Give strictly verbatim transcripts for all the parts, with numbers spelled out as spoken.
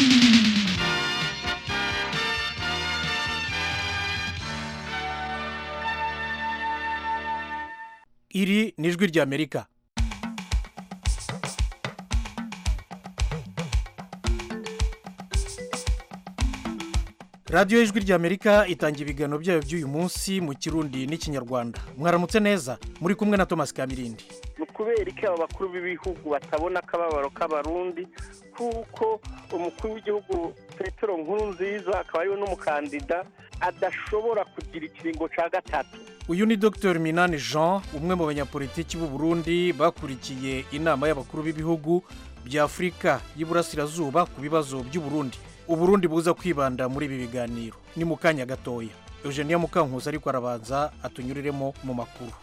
iri ni ijwi ry'Amerika. radiyo y'ijwi ry'Amerika itanga ibiganiro byayo by'uyu munsi mu kirundi n'ikinyarwanda. Mwaramutse neza, muri kumwe na Thomas Kamirindi. Ni kubera iki aba bakuru b'ibihugu batabona akababaro k'abarundi, kuko umukuru w'igihugu Petero Nkurunziza akaba ariwe n'umukandida adashobora kugira ikiringo ca gatatu. Uyu ni Docteur Minani Jean, umwe mu banyapolitiki b'u Burundi bakurikiye inama y'abakuru b'ibihugu bya Afrika y'Iburasirazuba ku bibazo by'u Burundi. U Burundi buza kwibanda muri ibi biganiro. Ni mu kanya gatoya. Eugenia Mukankuzi ariko arabanza atunyuriremo mu makuru.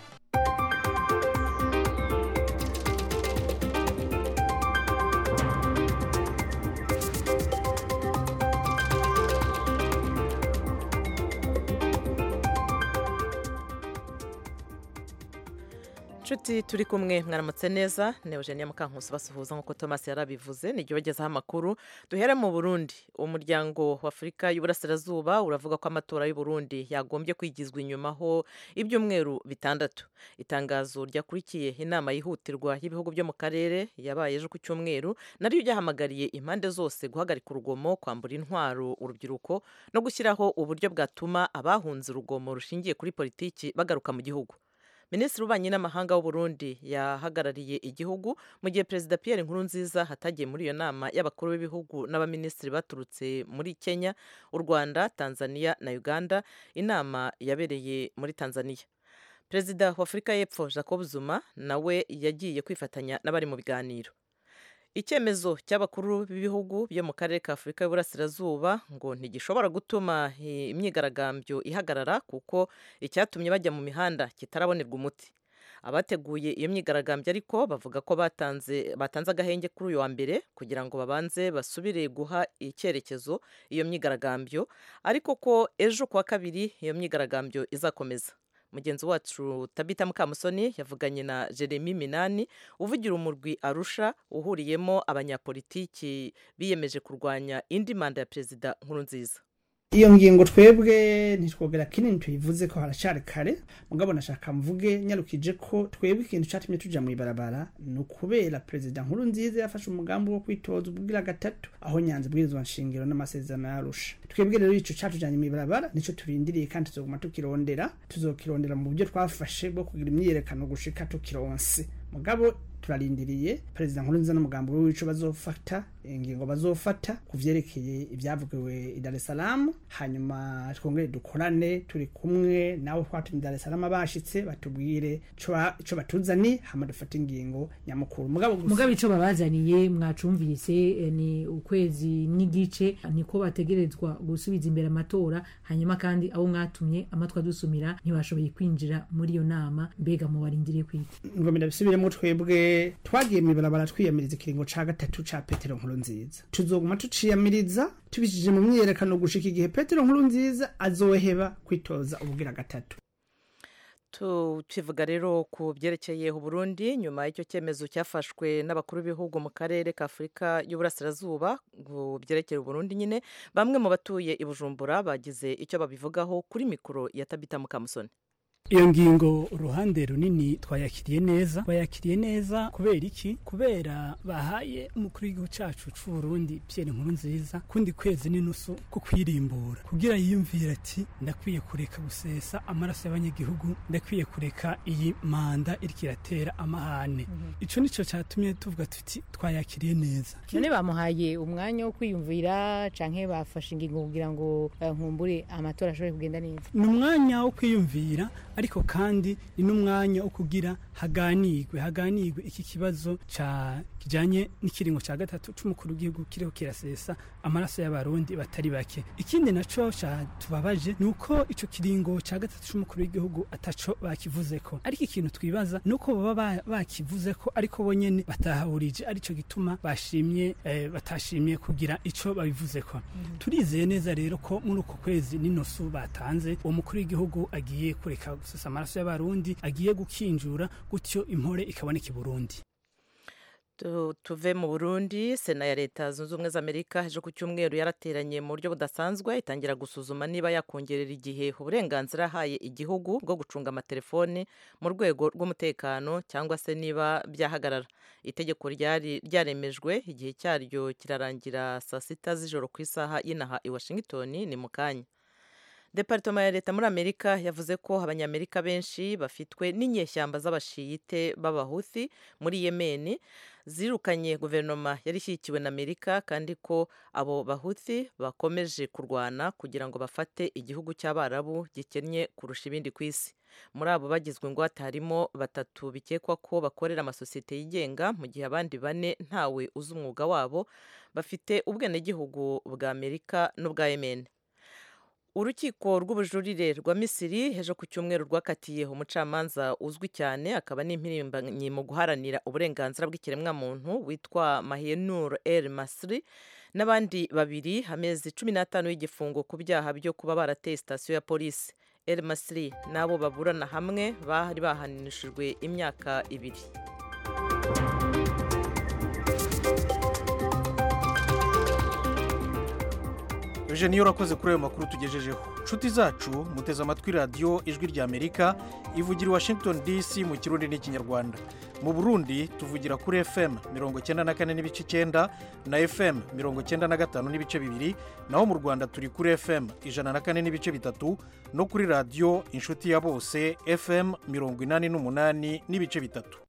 Nshuti turi kumwe mwaramutse neza, ne Eugenia Mukankusi basuhuza nkuko Thomas yarabivuze. Ni gibagezaho amakuru. Duhere mu Burundi. Umuryango wa Afrika y'Uburasirazuba uravuga ko amatora y'u Burundi yagombye kwigizwa inyuma ho ibyumweru bitandatu. Itangazo ryakurikiye inama yihutirwa y'ibihugu byo mu karere yabaye ejo ku cyumweru, nari yahamagariye impande zose guhagarika urugomo, kwambura intwaro urubyiruko no gushyiraho uburyo bwatuma abahunze urugomo rushingiye kuri politiki bagaruka mu gihugu. Minisitiri w'ububanyi n'amahanga w'u Burundi yahagarariye igihugu mu gihe Perezida Pierre Nkurunziza hatagiye muri iyo nama y'abakuru b'ibihugu n'abaminisitiri baturutse muri Kenya, u Rwanda, Tanzania na Uganda. Inama yabereye muri Tanzania. Perezida wa Afrika y'Epfo Jacob Zuma nawe yagiye kwifatanya n'abari mu biganiro. Icyemezo cy'abakuru b'ibihugu byo mu karere ka Afrika y'Uburasirazuba ngo ntigishobora gutuma imyigaragambyo ihagarara, kuko icyatumye bajya mu mihanda kitarabonerwa umuti. Abateguye iyo myigaragambyo ariko bavuga ko batanze batanze agahenge kuri uyu wa mbere kugira ngo babanze basubire guha icyerekezo iyo myigaragambyo, ariko ko ejo kuwa kabiri iyo myigaragambyo izakomeza. Mugenzi wacu Tabita Mukamusoni yavuganye na Jeremy Minani uvugira umurwi Arusha uhuriyemo abanyapolitiki biyemeje kurwanya indi manda ya Perezida Nkurunziza. Iyo ngingo twebwe ntitwogera kinini tuyivuze ko haracari kare, mugabo nashaka mvuge nyarukije ko twebwe ikintu cyatumye tuja mu ibarabara no kubera Perezida Nkurunziza yafashe umugambi wo kwitoza ubwira gatatu aho nyanze bwirizwa nshingiro n'amasezerano yarusha. Twebwe rero ico catujanye mu ibarabara nico turindiriye kandi tuzoguma tukirondera, tuzokirondera mu buryo twafashe bwo kugira imyiyerekano gushika tukironse. Mugabo turarindiriye Perezida Nkurunziza n'umugambi w'ico bazofata, ingingo bazofata kuvyerekeye ibyavugiwe i Dar es Salaam, hanyuma twongere dukorane turi kumwe nawe twatumye Dar es Salaam bashitse batubwire ico batuzani hama dufata ingingo nyamukuru. Mugabo mugabo ico babazaniye mwacumvise ni ukwezi n'igice niko bategerezwa gusubiza imbere amatora, hanyuma kandi abo mwatumye amatwa dusumira ntibashoboye kwinjira muri iyo nama. Mbega mu barindiriye kwita ngo ndabisubiremo twebwe twagiye mu ibarabara twiyamiriza ikiringo ca gatatu ca Petero Nkurunziza. Tuzoguma tuciyamiriza tubishije mu myiyerekano gushika igihe Petero Nkurunziza azoheba kwitoza ubwira gatatu. Tukivuga rero ku byerekeye u Burundi, nyuma y'icyo cyemezo cyafashwe n'abakuru b'ibihugu mu karere ka Afrika y'Uburasirazuba ku byerekeye u Burundi nyine, bamwe mu batuye i Bujumbura bagize icyo babivugaho kuri mikoro ya Tabita Mukamusoni. Iyo ngingo uruhande runini twayakiriye neza, bayakiriye neza kubera iki? Kubera bahaye umukuru w'igihugu cyacu c'u Burundi Pierre Nkurunziza kundi kwezi n'inusu ko kwirimbura kugira yiyumvira ati ndakwiye kureka gusesa amaraso y'abanyagihugu, ndakwiye kureka iyi manda iriko iratera amahane. Mm -hmm. Ico nico cyatumye tuvuga tuti twayakiriye neza. None bamuhaye umwanya wo kwiyumvira canke bafashe ingingo kugira ngo uh, nkumbure amatora ashobore kugenda neza? Ni umwanya wo kwiyumvira, ariko kandi ni n'umwanya wo kugira haganirwe haganirwe iki kibazo ca kijanye n'ikiringo ca gatatu c'umukuru w'igihugu kiriho kirasesa amaraso y'abarundi batari bake. Ikindi naco ca tubabaje nuko ico kiringo ca gatatu c'umukuru w'igihugu ataco bakivuzeko, ariko ikintu twibaza nuko baba bakivuzeko ariko bonyene batahurije, arico gituma bashimye eh, batashimye kugira ico babivuzeko. Mm -hmm. Turizeye neza rero ko muri uko kwezi n'inosu batanze uwo mukuru w'igihugu agiye kureka gusesa amaraso y'abarundi, agiye gukinjura gutyo impore ikaboneka i Burundi. tuve mu Burundi. Sena ya Leta Zunze Ubumwe za Amerika ejo ku cyumweru yarateranye mu buryo budasanzwe itangira gusuzuma niba yakongerera igihe uburenganzira ahaye igihugu bwo gucunga amatelefoni mu rwego rw'umutekano cyangwa se niba byahagarara. Itegeko ryari ryaremejwe igihe cyaryo kirarangira saa sita z'ijoro ku isaha y'inaha i Washington ni mu kanya. Departema ya Leta muri Amerika yavuze ko abanyamerika benshi bafitwe n'inyeshyamba z'abashiyite b'abahuthi muri Yemen zirukanye guverinoma yari ishyigikiwe na Amerika kandi ko abo bahuthi bakomeje kurwana kugira ngo bafate igihugu cy'Abarabu gikennye kurusha ibindi ku isi. Muri abo bagizwe ingwate harimo batatu bikekwa ko bakorera amasosiyete yigenga mu gihe abandi bane ntawe uzi umwuga wabo bafite ubwenegihugu bwa Amerika n'ubwa Yemen. Urukiko rw'ubujurire rwa Misiri ejo ku cyumweru rwakatiye umucamanza uzwi cyane akaba n'impirimbanyi mu guharanira uburenganzira bw'ikiremwamuntu witwa Mahenur El Masri n'abandi babiri amezi cumi n'atanu y'igifungo ku byaha byo kuba barateye sitasiyo ya polisi. El Masri n'abo baburana hamwe bari bahanishijwe imyaka ibiri. Eugenie urakoze kuri ayo makuru tugejejeho. Nshuti zacu muteze amatwi radiyo ijwi rya Amerika ivugira i Washington D C mu Kirundi n'Ikinyarwanda. Mu Burundi tuvugira kuri F M mirongo cyenda na kane n'ibice icyenda na F M mirongo cyenda na gatanu n'ibice bibiri, naho mu Rwanda turi kuri F M ijana na kane n'ibice bitatu no kuri radiyo inshuti ya bose F M mirongo inani n'umunani n'ibice bitatu.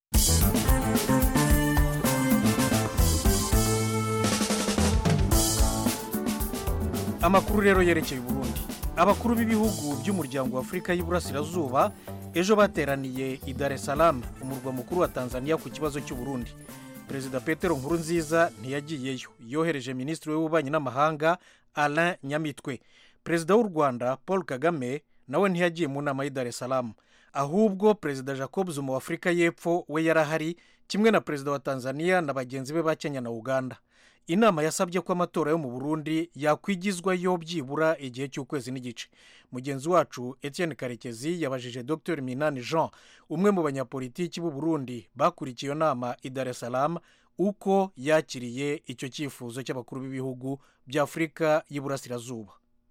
Amakuru rero yerekeye Burundi. Abakuru b'ibihugu by'umuryango wa Afrika y'Iburasirazuba ejo bateraniye i Dar es Salaam umurwa mukuru wa Tanzania ku kibazo cy'u Burundi. Perezida Petero Nkurunziza ntiyagiyeyo, yohereje Minisitiri w'Ububanyi n'Amahanga Alain Nyamitwe. Perezida w'u Rwanda Paul Kagame nawe ntiyagiye mu nama y'i Dar es Salaam, ahubwo Perezida Jacob Zuma wa Afrika y'Epfo we yarahari kimwe na Perezida wa Tanzania na bagenzi be ba Kenya na Uganda. Inama yasabye ko amatora yo mu Burundi yakwigizwayo byibura igihe cy'ukwezi n'igice. Mugenzi wacu Etienne Karekezi yabajije Dr Minani Jean, umwe mu banyapolitiki b'u Burundi bakurikiye iyo nama i Dar es Salaam, uko yakiriye icyo cyifuzo cy'abakuru b'ibihugu bya Afrika y'Iburasirazuba.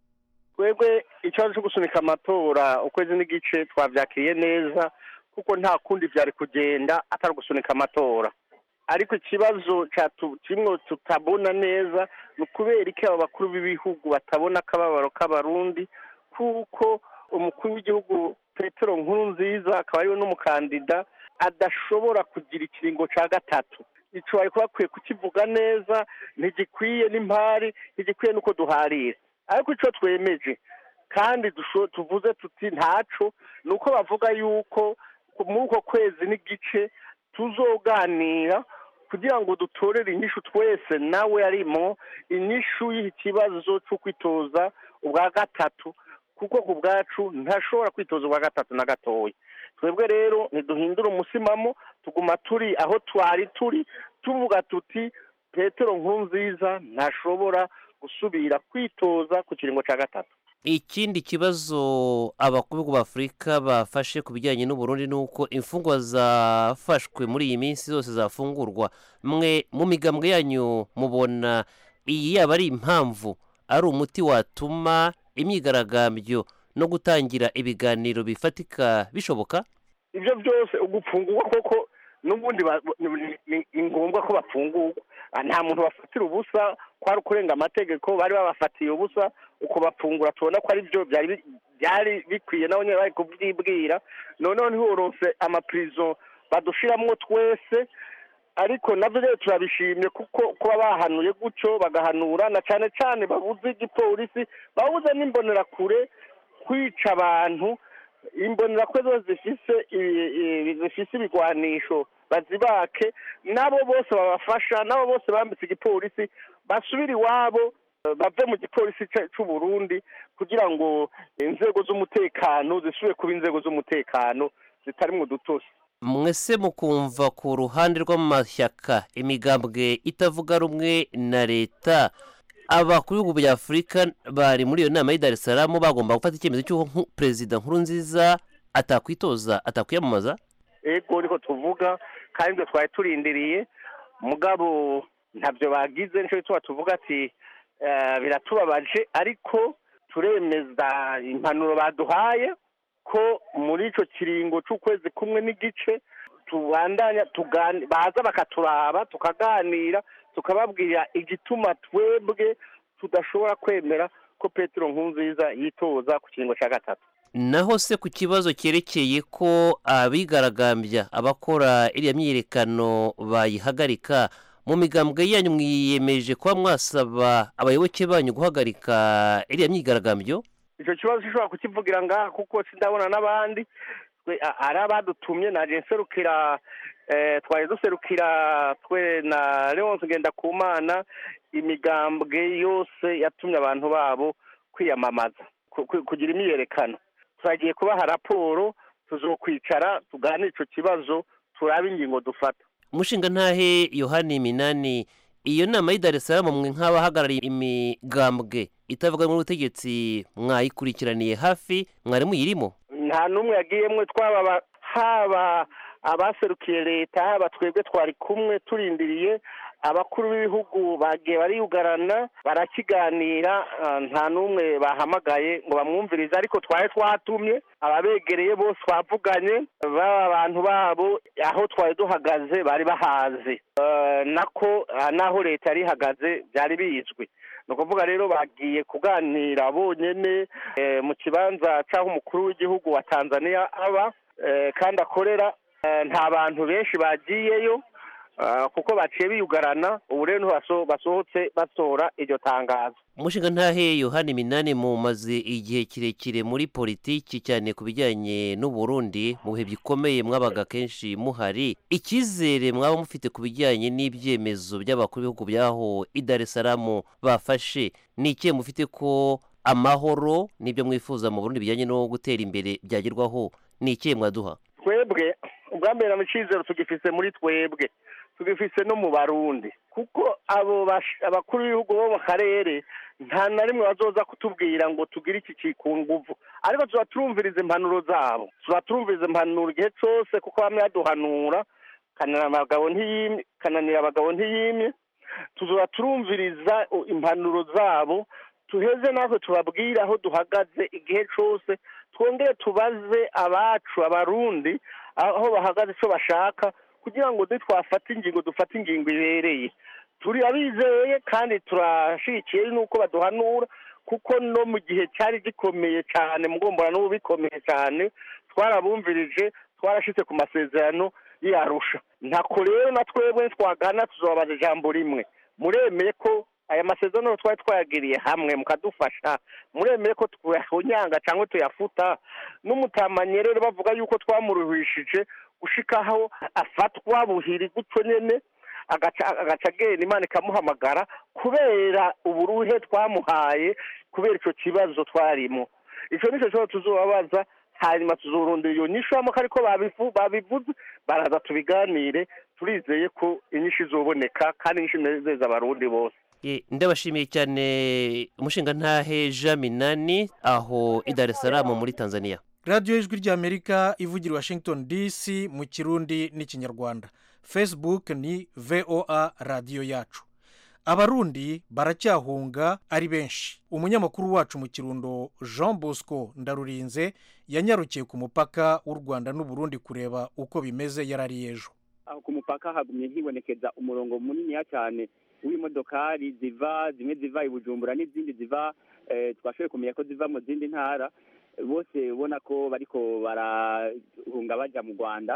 Twebwe ikibazo cyo gusunika amatora ukwezi n'igice twabyakiriye neza kuko nta kundi byari kugenda atari gusunika amatora. Ariko ikibazo kimwe tutabona neza ni ukubera iki aba bakuru b'ibihugu batabona akababaro k'abarundi, kuko umukuru w'igihugu Petero Nkurunziza akaba ariwe n'umukandida adashobora kugira ikiringo cya gatatu. Icyo bari bakwiye kukivuga neza, ntigikwiye n'impari, ntigikwiye n'uko duharira. Ariko icyo twemeje kandi tuvuze tuti ntaco ni uko bavuga yuko muri uko kwezi n'igice tuzoganira kugira ngo dutorere inyishu twese, nawe arimo inyishu y'ikibazo cyo kwitoza ubwa gatatu, kuko ku bwacu ntashobora kwitoza ubwa gatatu na gatoya. Twebwe rero ntiduhindura umusimamo, tuguma turi aho twari turi tuvuga tuti Petero Nkurunziza ntashobora gusubira kwitoza ku kiringo cya gatatu. Ikindi kibazo abakuru b'Afrika bafashe ku bijyanye n'u Burundi nuko imfungwa zafashwe muri iyi minsi zose zafungurwa. Mwe mu migambwe yanyu mubona iyi yaba ari impamvu ari umuti watuma imyigaragambyo no gutangira ibiganiro bifatika bishoboka? Ibyo byose ugupfungurwa koko n'ubundi ni ngombwa ko bapfungurwa. Nta muntu bafatira ubusa, kwari kurenga amategeko, bari babafatiye ubusa uko bapfungura. Tubona ko ari byo byari byari bikwiye nabo nyine bari kubyibwira. Noneho ntihoronse amaprison badushiramwo twese, ariko navyo rero turabishimye kuko kuba bahanuye gutyo bagahanura na cyane cyane babuze igipolisi, babuze n'imbonera kure kwica abantu. Imbonera kwe zo zifise zifise ibigwanisho bazibake, nabo bose babafasha, nabo bose bambitse igipolisi basubira iwabo, bave mu gipolisi cy'u Burundi kugira ngo inzego z'umutekano zisubire kuba inzego z'umutekano zitari mu dutosi. Mwese mukumva ku ruhande rw'amashyaka imigambwe itavuga rumwe na leta, abakuru b'ibihugu bya Afurika bari muri iyo nama y'i Dar es Salaam bagomba gufata icyemezo cy'uko Perezida Nkurunziza atakwitoza, atakwiyamamaza? Ego niko tuvuga kandi twari turindiriye, mugabo ntabyo bagize nico bituma tuvuga ati eh, biratubabaje ariko turemeza impanuro baduhaye ko muri ico kiringo c'ukwezi kumwe n'igice tubandanya tugani baza bakaturaba tukaganira tukababwira igituma twebwe tudashobora kwemera ko Petero Nkurunziza yitoza ku kiringo cya gatatu. naho se ku kibazo cyerekeye ko abigaragambya abakora iriya myiyerekano bayihagarika mu migambwe yanyu mwiyemeje kuba mwasaba abayoboke banyu guhagarika iriya myigaragambyo? Icyo kibazo ushobora kukivugira ngaha kuko sindabona n'abandi ari abadutumye naje nserukira twari duserukira twe na Leonce Ngendakumana imigambwe yose yatumye abantu babo kwiyamamaza kugira imyiyerekano. Turagiye kubaha raporo tuzokwicara tuganire icyo kibazo turabe ingingo dufata. Umushinga ntahe Yohani Minani, iyo nama y'i Dar es Salaam mwe nk'abahagarariye imigambwe itavuga mu butegetsi mwayikurikiraniye hafi mwari muyirimo? Nta n'umwe yagiyemwe, twaba haba abaserukiye leta haba twebwe twari kumwe turindiriye abakuru b'ibihugu bagiye bariyugarana barakiganira, nta n'umwe bahamagaye ngo bamwumvirize, ariko twari twatumye ababegereye bose twavuganye baba abantu babo aho twari duhagaze bari bahazi nako naho leta yari ihagaze byari bizwi. Ni ukuvuga rero bagiye kuganira bonyene mu kibanza cy'aho umukuru w'igihugu wa Tanzania aba kandi akorera. Nta bantu benshi bagiyeyo kuko baciye biyugarana, ubu rero basohotse batora iryo tangazo. Umushinga ntahe Yohani Minani, mumaze igihe kirekire muri politiki cyane ku bijyanye n'u Burundi, mu bihe bikomeye mwabaga kenshi muhari. Icyizere mwaba mufite ku bijyanye n'ibyemezo by'abakuru b'ibihugu byaho i Dar es Salaam bafashe ni ikihe mufite ko amahoro n'ibyo mwifuza mu Burundi bijyanye no gutera imbere byagerwaho? Ni ikihe mwaduha? Twebwe ubwa mbere mu cyizero tugifise muri twebwe, tugifise no mu Barundi, kuko abo abakuru b'ibihugu bo mu karere nta na rimwe bazoza kutubwira ngo tugire iki kikunguvu, ariko tuba turumviriza impanuro zabo, tuba turumviriza impanuro igihe cyose, kuko bamwe baduhanura kananira abagabo ntiyimye kananira abagabo ntiyimye tuzoba turumviriza impanuro zabo, tuheze natwe tubabwira aho duhagaze igihe cyose, twongere tubaze abacu Abarundi aho bahagaze icyo bashaka, kugira ngo twafate ingingo dufate ingingo ibereye. Turi abizeye kandi turashikiye nuko baduhanura, kuko no mu gihe cyari gikomeye cyane mugombora n'ubu bikomeye cyane twarabumvirije, twarashitse ku masezerano y'Arusha. Ntako rero na twebwe twagana tuzobaza ijambo rimwe, muremeye ko aya masezerano twari twayagiriye hamwe mukadufasha, muremeye ko twahonyanga cyangwa tuyafuta? N'umutamanye rero bavuga yuko twamuruhishije gushikaho afatwa buhiri gutyo nyene agaca agenda Imana ikamuhamagara kubera uburuhe twamuhaye, kubera icyo kibazo twarimo. Icyo nicyo cyo tuzobabaza, hanyuma tuzorondera iyo nyishu hamwe, ariko babivuze baraza tubiganire, turizeye ko inyishu izoboneka kandi inyishu inezeza Abarundi bose. Ndabashimiye cyane umushinga ntahe Jean Minani aho i Dar es Salaam muri Tanzania. radiyo y'ijwi ry'Amerika ivugira Washington D C mu Kirundi n'Ikinyarwanda. Facebook ni V O A radiyo yacu. Abarundi baracyahunga ari benshi. Umunyamakuru wacu mu Kirundo Jean Bosco Ndarurinze yanyarukiye ku mupaka w'u Rwanda n'u Burundi kureba uko bimeze yarari ejo. Aho ku mupaka hagumye hibonekeza umurongo munini cyane w'imodokari ziva zimwe ziva i Bujumbura n'izindi ziva twashoboye kumenya ko ziva mu zindi ntara, bose ubona ko bariko barahunga baja mu Rwanda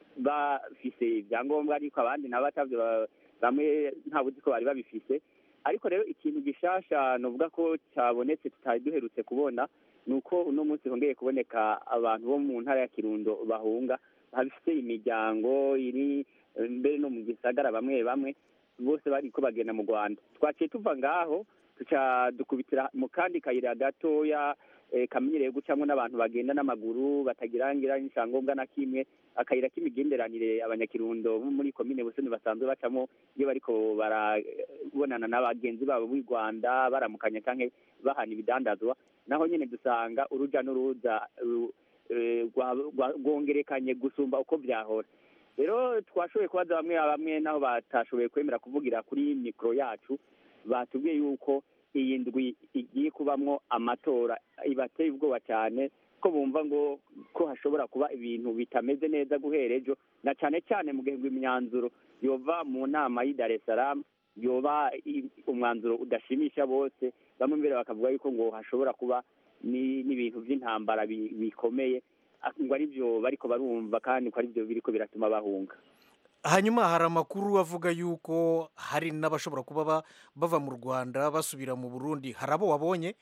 bafise ibyangombwa, ariko abandi nabo batavyo, bamwe ntabuzi ko bari babifise. Ariko rero ikintu gishasha novuga ko cyabonetse tutari duherutse kubona nuko uno munsi hongeye kuboneka abantu bo mu ntara ya Kirundo bahunga, bafise imiryango iri mbere no mu gisagara, bamwe bamwe bose bariko bagenda mu Rwanda. Twaciye tuva ngaho tuca dukubitira mu kandi kayira gatoya kamenyereye gucamo n'abantu bagenda n'amaguru batagira ngira inshangombwa na kimwe, akayira k'imigenderanire abanyakirundo muri komine Busoni basanzwe bacamo iyo bariko barabonana n'abagenzi babo b'i Rwanda baramukanya canke bahana ibidandazwa. Naho nyene dusanga uruja n'uruza rwongerekanye gusumba uko byahora. rero twashoboye kubaza bamwe bamwe naho batashoboye kwemera kuvugira kuri mikoro yacu batubwiye yuko iyi ndwi igiye kubamwo amatora ibateye ubwoba cyane ko bumva ngo ko hashobora kuba ibintu bitameze neza guhera ejo na cyane cyane mu gihe imyanzuro yova mu nama y'i Dar es Salaam yoba umwanzuro udashimisha bose bamwe mbere bakavuga yuko ngo hashobora kuba n'ibintu by'intambara bikomeye ngo ari byo bariko barumva kandi ko ari byo biriko biratuma bahunga. Hanyuma hari amakuru avuga yuko hari n'abashobora kuba bava mu Rwanda basubira mu Burundi, hari abo wabonye?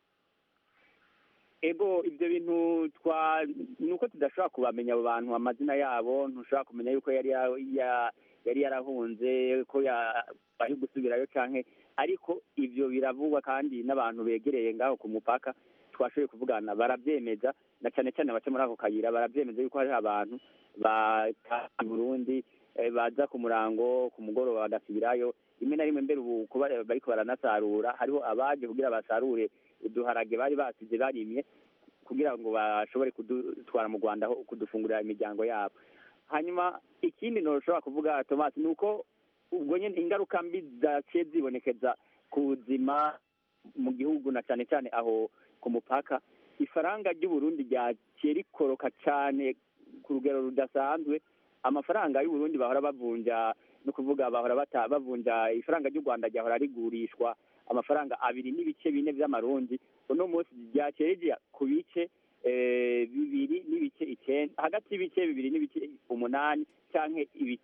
Ego ibyo bintu twa nuko tudashobora kubamenya abo bantu amazina yabo, ntushobora kumenya yuko yari yari yarahunze ko bari gusubirayo canke, ariko ibyo biravugwa kandi n'abantu begereye ngaho ku mupaka twashoboye kuvugana barabyemeza, na cyane cyane baca muri ako kayira barabyemeza yuko hari abantu bataha Burundi baza ku murango ku mugoroba bagasubirayo, rimwe na rimwe mbere ubu kuba bariko baranasarura hariho abaje kugira basarure uduharage bari basize barimye kugira ngo bashobore kudutwara mu Rwanda kudufungurira imiryango yabo. Hanyuma ikindi ntushobora kuvuga Thomas ni uko ubwo nyine ingaruka mbi zaciye zibonekeza ku buzima mu gihugu na cyane cyane aho ku mupaka, ifaranga ry'u Burundi ryaciye rikoroka cyane ku rugero rudasanzwe. Amafaranga y'u Burundi bahora bavunja no kuvuga bahora bavunja ifaranga ry'u Rwanda ryahora rigurishwa amafaranga abiri n'ibice bine by'amarundi, uno munsi ryaciye ku bice bibiri n'ibice icyenda, hagati y'ibice bibiri n'ibice umunani canke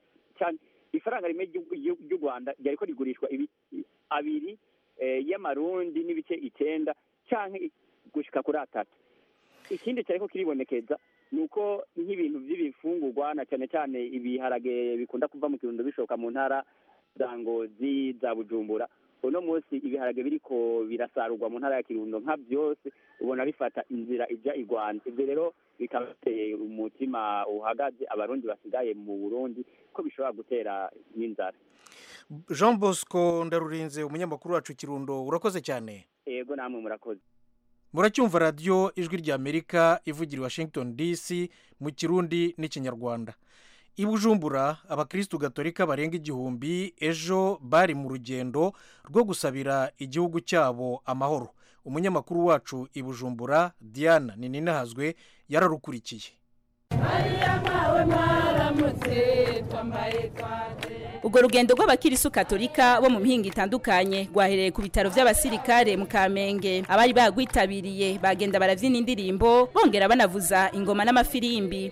ifaranga rimwe ry'u Rwanda ryariko rigurishwa abiri y'amarundi n'ibice icyenda canke gushika kuri atatu. Ikindi cyariko kiribonekeza nuko nk'ibintu by'ibifungurwa na cyane cyane ibiharage bikunda kuva mu Kirundo bishoka mu ntara za Ngozi za Bujumbura, uno munsi ibiharage biriko birasarurwa mu ntara ya Kirundo nka byose ubona bifata inzira ija i Rwanda. Ibyo rero bikabateye umutima uhagaze abarundi basigaye mu Burundi ko bishobora gutera n'inzara. Jean Bosco Ndarurinze umunyamakuru wacu Kirundo, urakoze cyane. Yego namwe murakoze. Muracyumva radio ijwi rya Amerika ivugira i Washington D C mu Kirundi n'ikinyarwanda. I Bujumbura abakristo gatolika barenga igihumbi ejo bari mu rugendo rwo gusabira igihugu cyabo amahoro. Umunyamakuru wacu i Bujumbura Diana Nininahazwe yararukurikiye. Ugo rugendo rw'abakirisu katolika bo mu mihinga itandukanye rwahereye ku bitaro by'abasirikare mu Kamenge. Abari bagwitabiriye bagenda baravyina indirimbo bongera banavuza ingoma n'amafirimbi.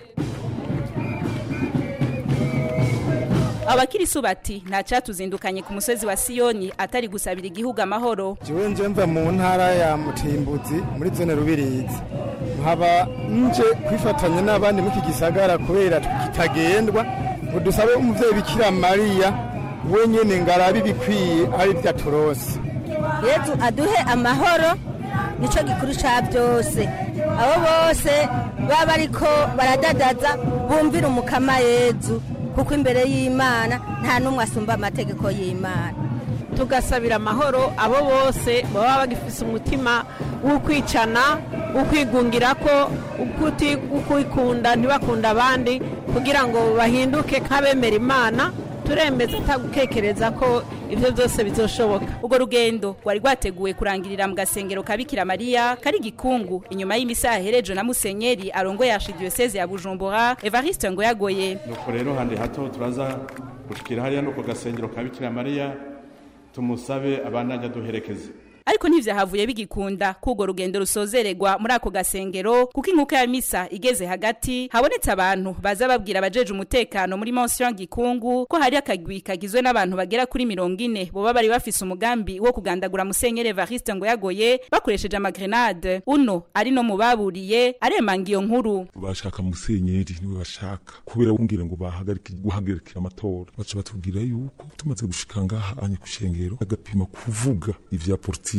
Abakirisu bati nta cyatuzindukanye ku musozi wa Siyoni atari gusabira igihugu amahoro. Jewe nje mva mu ntara ya Mutimbuzi muri zone Rubirizi, nkaba nje kwifatanya n'abandi muri gisagara kubera kitagendwa ngo dusabe umuvyeyi Bikira Mariya wenyene ngarabi bikwiye ari bya turose. Yezu aduhe amahoro nico gikuru ca byose. Abo bose baba ariko baradadaza bumvira umukama Yezu kuko imbere y'Imana nta numwe asumba amategeko y'Imana. Tugasabira amahoro abo bose baba bagifise umutima w'ukwicana ukwigungira ko ukuti ukwikunda ntibakunda abandi kugira ngo bahinduke nk'abemera Imana. Turemeza tagukekereza ko ivyo byose bizoshoboka. Ugo rugendo rwari rwateguwe kurangirira mu gasengero ka Bikira Mariya kari Gikungu inyuma y'imisaha herejo na Musenyeri arongo ya Diocese ya Bujumbura Evariste ngo yagoye. Nuko rero hande hato turaza gushikira hariya no ku gasengero ka Bikira Mariya tumusabe abananya duherekeze. Ariko ntivyahavuye bigikunda kugo rugendo rusozererwa muri ako gasengero kuko inkuka ya misa igeze hagati habonetse abantu baza babwira abajeje umutekano muri Mention Gikungu ko hari akagwi kagizwe n'abantu bagera kuri mirongo ine boba bari bafise umugambi wo kugandagura Musenyeri Evariste ngo yagoye bakoresheje amagrenade. Uno ari no mubaburiye aremanga iyo nkuru. Bashaka Musenyeri niwe bashaka kubera bungira ngo bahagarike guhagarikira amatora. Baca batubwira yuko tumaze gushika ngaha anye kushengero agapima kuvuga ivya politiki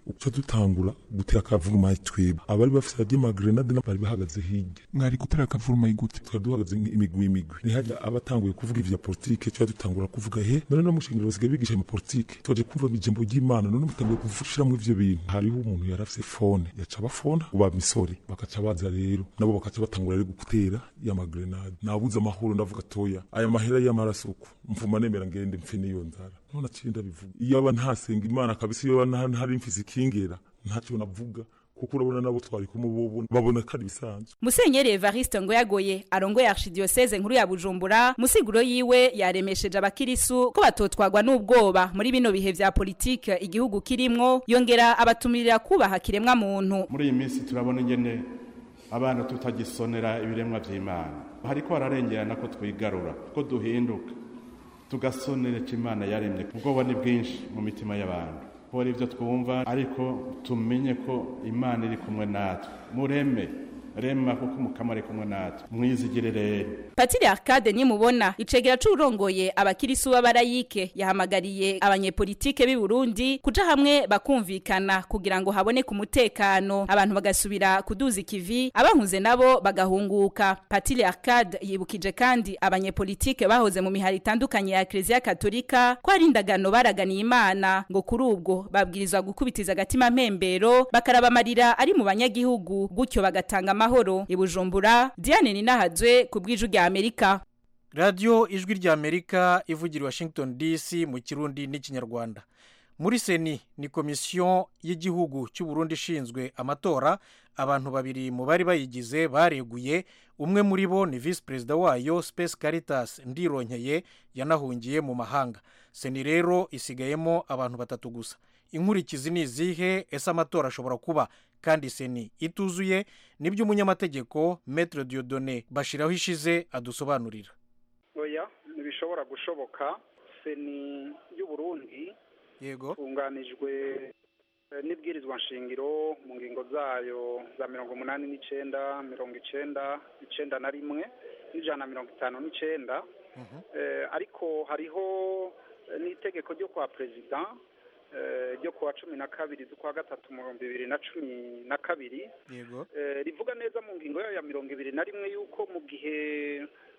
uca dutangura gutera akavuruma twebwe abari bafite ady'amagrenade bari bahagaze hirya. Mwari gutera akavuruma igute? Twari duhagaze imigwi imigwi nihajya abatanguye kuvuga ivya politike cyo dutangura kuvuga he none no mushingiro basigaye bigisha mu politike twaje kumva ijambo ry'Imana none mutanguye kuvushira mu ivyo bintu. Hariho umuntu yarafise phone yaca bafona uba misori bakaca baza rero nabo bakaca batangura ari gutera ya magrenade. Nabuze amahoro ndavuga toya aya mahera y'amarasuku mvuma nemera ngende mfe niyo nzara none acinda bivuga iyo aba ntasenga Imana kabisa iyo ntari mfise ikingera ntacyo navuga kuko urabona nabo twari kumubona babona kari bisanzwe. Musenyeri Evariste ngo yagoye arongoye Archidiocese nkuru ya Bujumbura musiguro yiwe yaremesheje abakirisu ko batotwagwa n'ubwoba muri bino bihe vya politike igihugu kirimwo yongera abatumirira kubaha kiremwa muntu. Muri iyi minsi turabona ingene abana tutagisonera ibiremwa vy'Imana hariko hararengerana ko twigarura ko duhinduka tugasonera Imana yaremye ubwoba ni bwinshi mu mitima y'abantu kora ivyo twumva ariko tumenye ko Imana iri kumwe natwe mureme rema kuko mukamare kumwe natwe mwizigire rero. Patiri Arcade nimubona icegera c'urongoye abakirisu b'abarayike yahamagariye abanyepolitike b'i Burundi kuja hamwe bakumvikana kugira ngo habone ku mutekano abantu bagasubira kuduza ikivi abahunze nabo bagahunguka. Patiri Arcade yibukije kandi abanyepolitike bahoze mu mihari itandukanye ya Ecclesia Katolika ko ari indagano baraganiye Imana ngo kuri ubwo babwirizwa gukubitiza agatima mpembero bakarabamarira ari mu banyagihugu gutyo bagatanga mahoro. I Bujumbura Diane Ninahazwe ku bw'ijwi rya Amerika. Radio Ijwi rya Amerika ivugira Washington D C mu Kirundi n'Ikinyarwanda. Muri Seni ni komisiyo y'igihugu cy'u Burundi ishinzwe amatora abantu babiri mu bari bayigize bareguye umwe muri bo ni Vice President wayo Space Caritas Ndironkeye yanahungiye mu mahanga. Seni rero isigayemo abantu batatu gusa. Inkurikizi ni zihe ese amatora ashobora kuba kandi Seni ituzuye nibyo umunyamategeko Maître Dieudonné Bashiraho ishize adusobanurira. Oya nibishobora gushoboka. Seni y'u Burundi yego tunganijwe n'ibwirizwa nshingiro mu ngingo zayo za mirongo umunani n'icenda mirongo icenda icenda na rimwe n'ijana na mirongo itanu n'icenda ariko hariho n'itegeko ryo kwa President ryo kuwa cumi na kabiri z'ukwa gatatu mu bihumbi bibiri na cumi na kabiri rivuga neza mu ngingo yayo ya mirongo ibiri na rimwe yuko mu gihe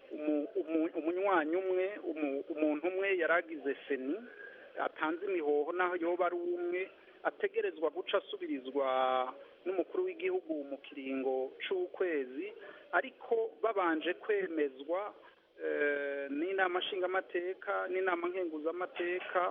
umunywanyi umwe umuntu umwe yaragize Seni atanze imihoho naho yoba ari umwe ategerezwa guca asubirizwa n'umukuru w'igihugu mu kiringo c'ukwezi ariko babanje kwemezwa n'inama nshingamateka n'inama nkenguzamateka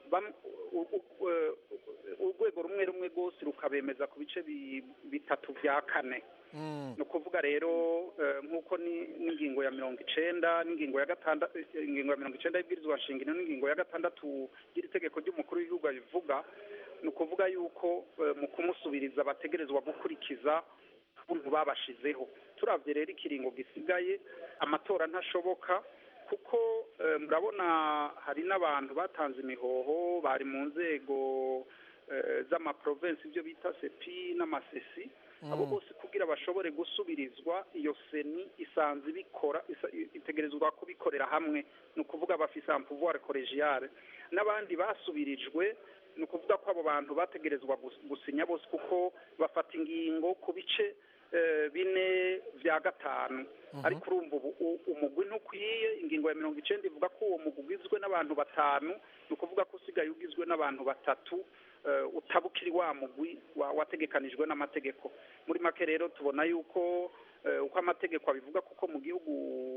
urwego rumwe rumwe rwose rukabemeza ku bice bitatu vya kane. ni ukuvuga rero nk'uko n'ingingo ya mirongo icenda n'ingingo ya gatandatu ingingo ya mirongo icenda y'ibwirizwa nshingiro n'ingingo ya gatandatu y'iri tegeko ry'umukuru w'igihugu bivuga ni ukuvuga yuko mu kumusubiriza bategerezwa gukurikiza ubuntu babashizeho. turavye rero ikiringo gisigaye amatora ntashoboka kuko murabona hari n'abantu batanze imihoho bari mu nzego z'amaprovinsi ibyo bita sepi n'amasesi abo bose kugira bashobore gusubirizwa iyo Seni isanze bikora itegerezwa kubikorera hamwe ni ukuvuga bafise un pouvoir collégial n'abandi basubirijwe ni ukuvuga ko abo bantu bategerezwa gusinya bose kuko bafata ingingo ku bice bine vya gatanu ariko urumva umugwi ntukwiye. ingingo ya mirongo icenda ivuga ko uwo mugwi ugizwe n'abantu batanu ni ukuvuga ko usigaye ugizwe n'abantu batatu utabukiri wa mugwi wategekanijwe n'amategeko. muri make rero tubona yuko uko amategeko abivuga kuko mu gihugu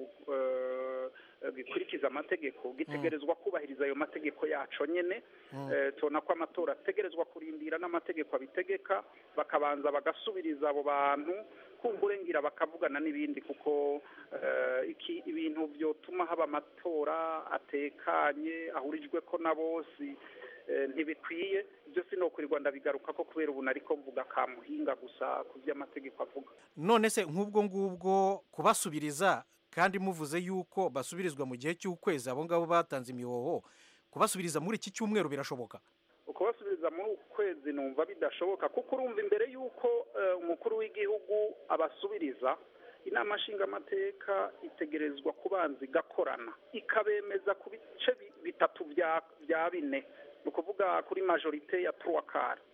gikurikiza amategeko gitegerezwa kubahiriza ayo mategeko yaco nyene. tubona ko amatora ategerezwa kurindira n'amategeko abitegeka bakabanza bagasubiriza abo bantu kumburengira bakavugana n'ibindi kuko iki ibintu vyotuma haba amatora atekanye ahurijwe ko na bose ntibikwiye. ibyo sinokurirwa ndabigaruka ko kubera ubu nariko mvuga kamuhinga gusa ku by'amategeko avuga. none se nk'ubwo ngubwo kubasubiriza kandi muvuze yuko basubirizwa mu gihe cy'ukwezi abo ngabo batanze imihoho kubasubiriza muri iki cyumweru birashoboka? ukubasubiriza muri ukwezi numva bidashoboka kuko urumva imbere yuko umukuru w'igihugu abasubiriza inama nshingamateka itegerezwa kubanza igakorana ikabemeza ku bice bitatu vya bine ni ukuvuga kuri majorite ya trois quarts.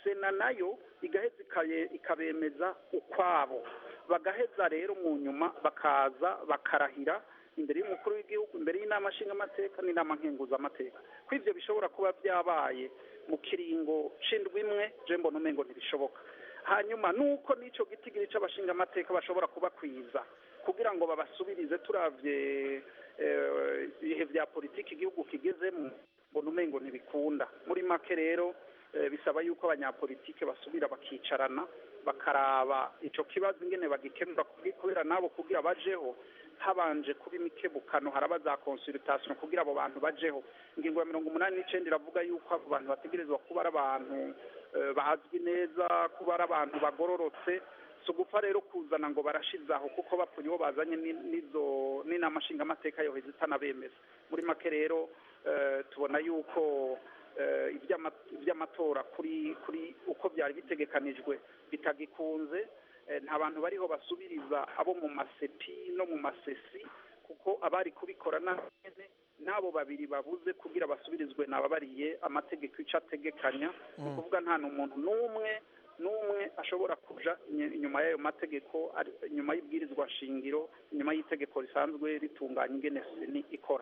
sena nayo igaheza ikaye- ikabemeza ukwabo bagaheza rero mu nyuma bakaza bakarahira imbere y'umukuru w'igihugu imbere y'inama nshingamateka n'inama nkenguzamateka ko ivyo bishobora kuba byabaye mu kiringo c'indwi imwe je mbona umengo ntibishoboka hanyuma nuko n'ico gitigiri c'abashingamateka bashobora kubakwiza kugira ngo babasubirize turavye eh, ibihe vya politiki igihugu kigezemo mbona umengo ntibikunda muri make rero eh, bisaba yuko abanyapolitike basubira bakicarana bakaraba ico kibazo ingene bagikemura kugi- kubera nabo kugira bajeho habanje kuba imikebukano haraba za consultation kugira abo bantu bajeho ingingo ya mirongo umunani n'icenda iravuga yuko abo bantu bategerezwa kuba ari abantu eh, bazwi neza kuba ari abantu bagororotse si ugupfa rero kuzana ngo barashizaho kuko bapfuye uwo bazanye ni- nizo n'inama nshingamateka yoheza itanabemeza muri make rero eh, tubona yuko eh, ivy'ama- ivy'amatora kuri kuri uko byari bitegekanijwe bitagikunze eh, nta bantu bariho basubiriza abo mu masepi no mu masesi kuko abari kubikora nanyene n'abo babiri babuze kugira basubirizwe nababariye amategeko ico ategekanya ni ukuvuga nta n'umuntu n'umwe n'umwe ashobora kuja inye- inyuma y'ayo mategeko ari- inyuma y'ibwirizwa shingiro inyuma y'itegeko risanzwe ritunganya ingene seni ikora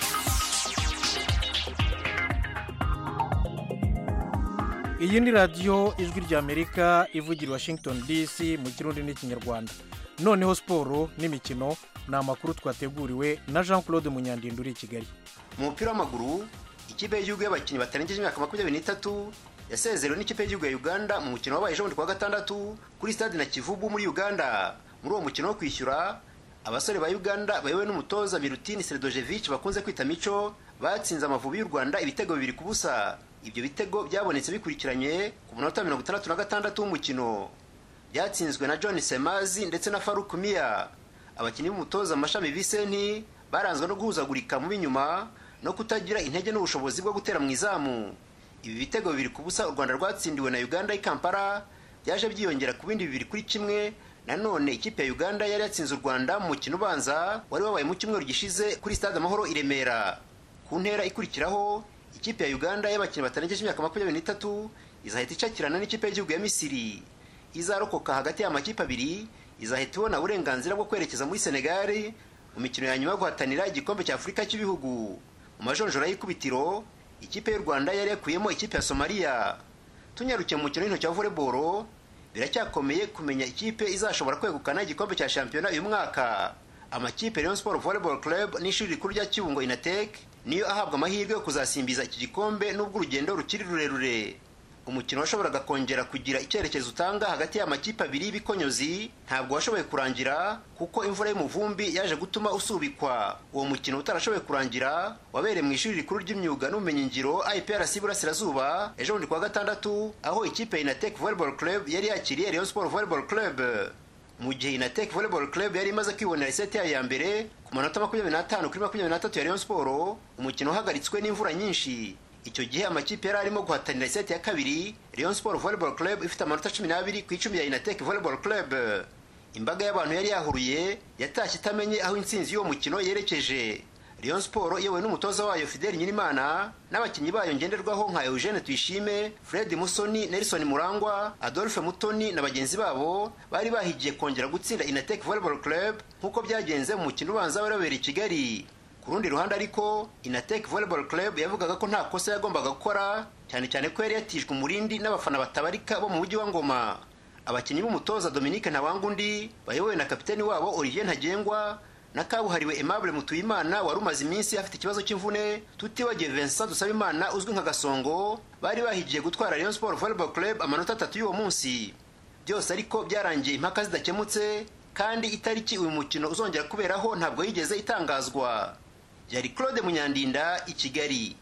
iyi ni radiyo ijwi ry'amerika ivugira i washington dc mu kirundi n'ikinyarwanda noneho siporo n'imikino ni amakuru twateguriwe na jean claude munyandinda uri i kigali mu mupira w'amaguru ikipe y'igihugu y'abakinnyi batarengeje imyaka makumyabiri n'itatu yasezerewe n'ikipe y'igihugu ya uganda mu mukino wabaye ejo bundi kuwa gatandatu kuri stade na kivubu muri uganda muri uwo mukino wo kwishyura abasore ba uganda bayobowe n'umutoza Milutin Sredojevic bakunze kwita mico batsinze amavubi y'u rwanda ibitego bibiri ku busa ibyo bitego byabonetse bikurikiranye ku munota mirongo itandatu na gatandatu w'umukino byatsinzwe na John Semazi ndetse na Faruk Mia abakinnyi b'umutoza Mashami Vicente baranzwe no guhuzagurika mu b'inyuma no kutagira intege n'ubushobozi bwo gutera mu izamu ibi bitego bibiri ku busa u Rwanda rwatsindiwe na Uganda i Kampala byaje byiyongera ku bindi bibiri kuri kimwe nanone ikipe ya Uganda yari yatsinze u Rwanda mu mukino ubanza wari wabaye mu cyumweru gishize kuri stade Amahoro i Remera ku ntera ikurikiraho ikipe ya Uganda y'abakinnyi batarengeje imyaka makumyabiri n'itatu izahita icakirana n'ikipe y'igihugu ya Misiri izarokoka hagati y'amakipe abiri izahita ibona uburenganzira bwo kwerekeza muri Senegal mu mikino ya nyuma yo guhatanira igikombe cya Afurika cy'ibihugu mu majonjora y'ikubitiro ikipe y'u Rwanda yari yakuyemo ikipe ya Somalia tunyarukiye mu mukino w'intoki wa volleyball biracyakomeye kumenya ikipe izashobora kwegukana igikombe cya shampiyona uyu mwaka amakipe Rayon Sport Volleyball Club n'ishuri rikuru rya Kibungo Inatek niyo ahabwa amahirwe yo kuzasimbiza iki gikombe n'ubwo urugendo rukiri rurerure umukino washoboraga kongera kugira icyerekezo utanga hagati y'amakipe abiri y'ibikonyozi ntabwo washoboye kurangira kuko imvura y'umuvumbi yaje gutuma usubikwa uwo mukino utarashoboye kurangira wabereye mu ishuri rikuru ry'imyuga n'ubumenyingiro I P R C Burasirazuba ejo bundi kuwa gatandatu aho ikipe ya Inatek Volleyball Club yari yakiriye Rayon Sport Volleyball Club mu gihe Inatek Volleyball Club yari imaze kwibonera iseti yayo ya mbere ku manota makumyabiri n'atanu kuri makumyabiri n'atatu ya Rayon Sport umukino uhagaritswe n'imvura nyinshi icyo gihe amakipe yari arimo guhatanira iseti ya kabiri Rayon Sport Volleyball Club ifite amanota cumi n'abiri ku icumi ya Inatek Volleyball Club imbaga y'abantu yari yahuruye yatashye itamenye aho intsinzi y'uwo mukino yerekeje Rayon Sport iyobowe n'umutoza wayo Fidel Nyirimana n'abakinnyi bayo ngenderwaho nka Eugene Tuyishime Fred Musoni Nelson Murangwa Adolphe Mutoni na bagenzi babo bari bahigiye kongera gutsinda Inatek Volleyball Club nk'uko byagenze mu mukino ubanza wari wabereye i Kigali ku rundi ruhande ariko Inatek Volleyball Club yavugaga ko nta kosa yagombaga gukora cyane cyane ko yari yatijwe umurindi n'abafana batabarika bo mu mujyi wa Ngoma abakinnyi b'umutoza Dominique Ntawangundi bayobowe na kapiteni wabo Olivier Ntagengwa na kabuhariwe Aimable Mutuyimana wari umaze iminsi afite ikibazo cy'imvune tutibagiye Vincent Dusabimana uzwi nka Gasongo bari bahigiye gutwara Rayon Sport Volleyball Club amanota atatu y'uwo munsi byose ariko byarangiye impaka zidakemutse kandi itariki uyu mukino uzongera kuberaho ntabwo yigeze itangazwa yari Claude Munyandinda i Kigali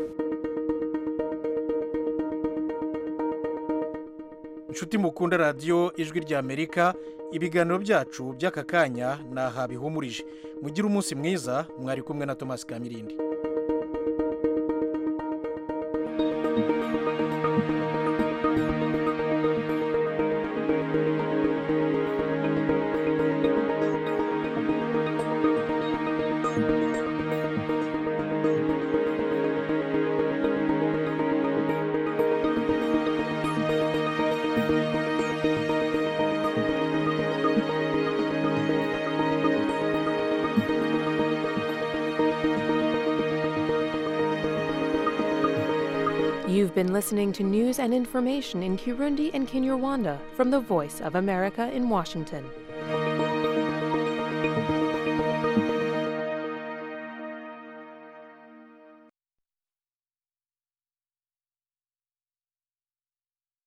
inshuti mukunda radiyo ijwi ry'amerika ibiganiro byacu by'aka kanya ni aha bihumurije mugire umunsi mwiza mwari kumwe na Thomas Kamirindi. been listening to news and information in Kirundi and Kinyarwanda from the Voice of America in Washington.